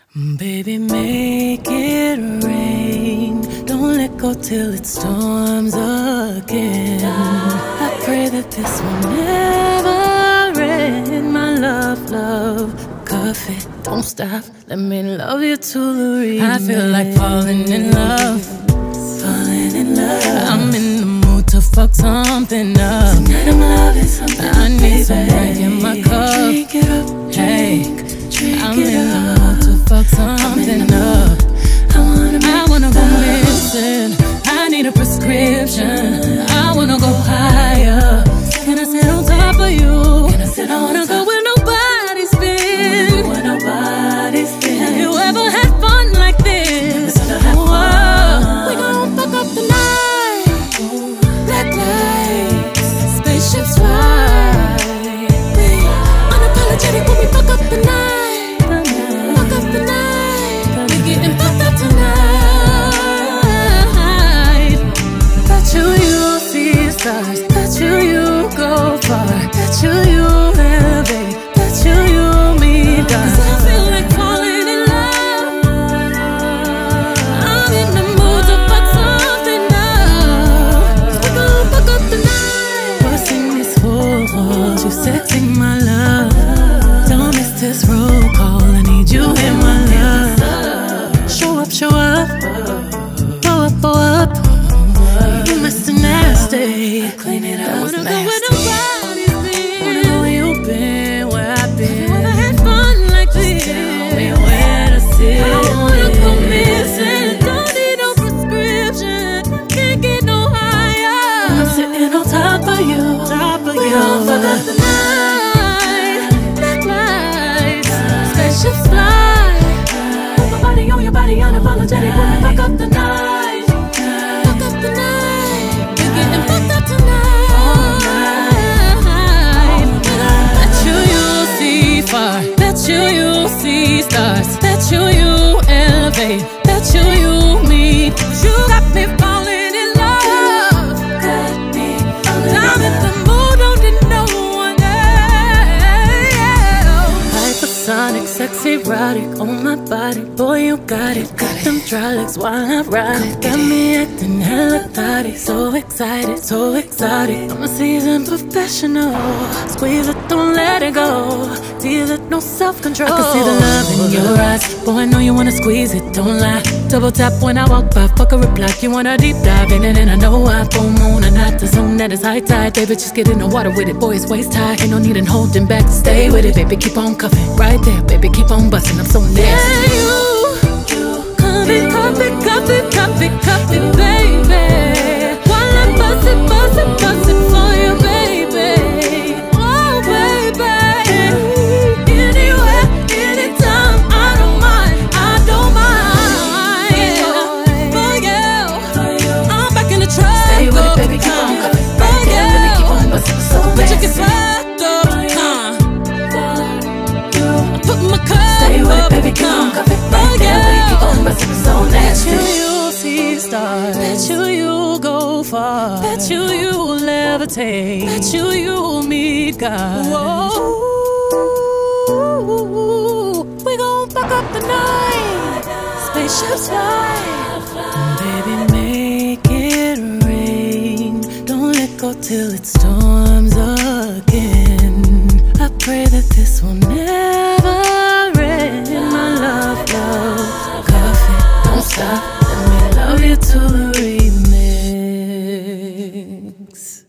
Baby, make it rain. Don't let go till it storms again. I pray that this will never end. My love, love, coffee, don't stop. Let me love you to the remix. I feel like falling in love. Falling in love. I'm in the mood to fuck something up. Tonight I'm loving something. I need some drink in my cup. Drink it up, drink. I'm in the mood to fuck something up. I wanna go missing. I need a prescription. I wanna go higher. Can I sit on top of you? I wanna go where nobody's been. Have you ever had fun like this? Whoa. We gon' fuck up the night. Black lights, spaceships fly. We unapologetic when we fuck up the night. Stars, bet you go far, bet you elevate, bet you meet God. 'Cause I feel like falling in love. I'm in the mood to fuck something up. We gon' fuck up the night. What's in these halls? You sexy, my love. Don't miss this roll call. I need you in my love. Show up, show up. Blow up, blow up. You Mr. Nasty. I clean it up. I wanna go where nobody's been. Wanna know where you've been, where I've been. Never had fun like this. Tell me where to sit. I wanna go missing. Don't need no prescription. Can't get no higher. I'm sitting on top of you. We gon' fuck up the night. Black lights, spaceships fly. Put my body on your body, unapologetic when we fuck up the night. You'll see stars, bet you elevate, bet you meet. You got me falling in love. Got me falling in love. I'm in the mood, don't need no one else. Hypersonic, sexy, erotic on my body. Boy, you got it. Got them dry legs while I ride it. Got me acting hella thotty. So excited, so exotic. I'm a seasoned professional. Squeeze it, don't let it go. Feel it, no self-control. I can see the love in your eyes. Boy, I know you wanna squeeze it, don't lie. Double tap when I walk by, fuck a reply. You wanna deep dive in it, and I know I full moon and not the zone that is high tide. Baby, just get in the water with it, boy, it's waist high. Ain't no need in holding back, stay with it. Baby, keep on cuffing, right there. Baby, keep on busting, I'm so nasty. Yeah, you cuff it, baby. While I'm bustin' for you, baby. Oh, baby. Anywhere, anytime, I don't mind. For you, I'm back in the truck. Stay with it, baby, keep on cuffing. Right there, baby, keep on bustin', so nasty. But you get fucked up, I put my cup up. Stay with it, baby, keep on cuffing. Right there, baby, keep on bustin', so nasty. Stars. Bet you go far. Bet you levitate. Bet you meet God. Whoa. We gon' fuck up the night. Spaceships fly. Baby, make it rain. Don't let go till it storms again. I pray that this will never end. My love, love, coffee, don't stop. Love you to the remix.